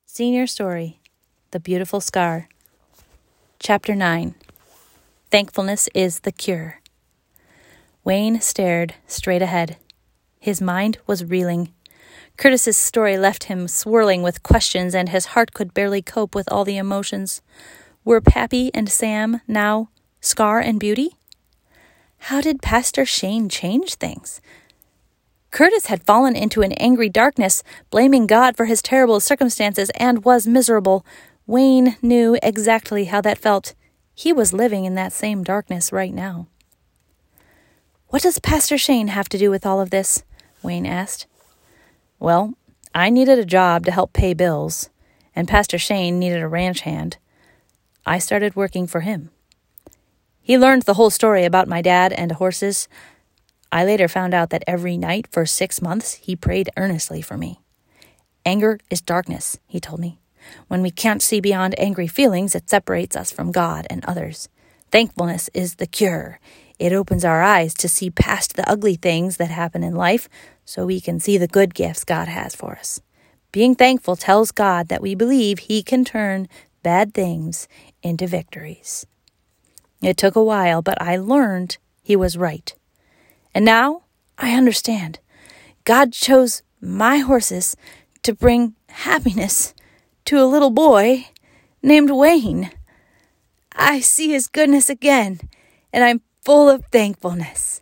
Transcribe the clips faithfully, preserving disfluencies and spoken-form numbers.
Senior Story, The Beautiful Scar. Chapter nine. Thankfulness is the Cure. Wayne stared straight ahead. His mind was reeling. Curtis's story left him swirling with questions, and his heart could barely cope with all the emotions. Were Pappy and Sam now Scar and Beauty? How did Pastor Shane change things? Curtis had fallen into an angry darkness, blaming God for his terrible circumstances, and was miserable. Wayne knew exactly how that felt. He was living in that same darkness right now. "What does Pastor Shane have to do with all of this?" Wayne asked. "Well, I needed a job to help pay bills, and Pastor Shane needed a ranch hand. I started working for him. He learned the whole story about my dad and horses. I later found out that every night for six months he prayed earnestly for me. Anger is darkness, he told me. When we can't see beyond angry feelings, it separates us from God and others. Thankfulness is the cure. It opens our eyes to see past the ugly things that happen in life so we can see the good gifts God has for us. Being thankful tells God that we believe he can turn bad things into victories. It took a while, but I learned he was right. And now I understand. God chose my horses to bring happiness to a little boy named Wayne. I see his goodness again, and I'm full of thankfulness."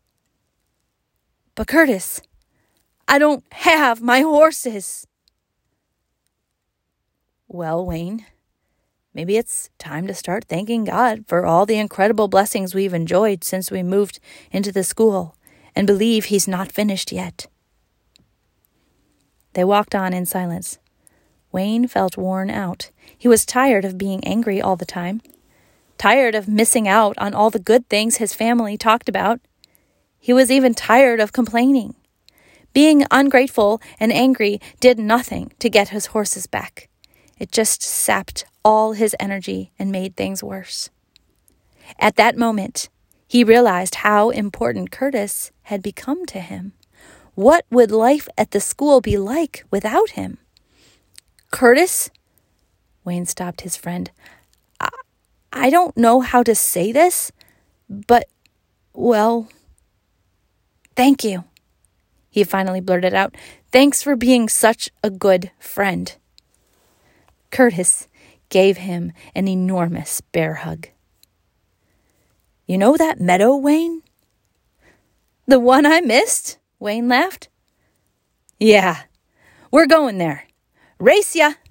"But Curtis, I don't have my horses." "Well, Wayne, maybe it's time to start thanking God for all the incredible blessings we've enjoyed since we moved into the school, and believe he's not finished yet." They walked on in silence. Wayne felt worn out. He was tired of being angry all the time, tired of missing out on all the good things his family talked about. He was even tired of complaining. Being ungrateful and angry did nothing to get his horses back. It just sapped all his energy and made things worse. At that moment, he realized how important Curtis had become to him. What would life at the school be like without him? "Curtis," Wayne stopped his friend, I, I don't know how to say this, but, well, thank you." He finally blurted out, "Thanks for being such a good friend." Curtis gave him an enormous bear hug. "You know that meadow, Wayne?" "The one I missed?" Wayne laughed. "Yeah, we're going there. Race ya!"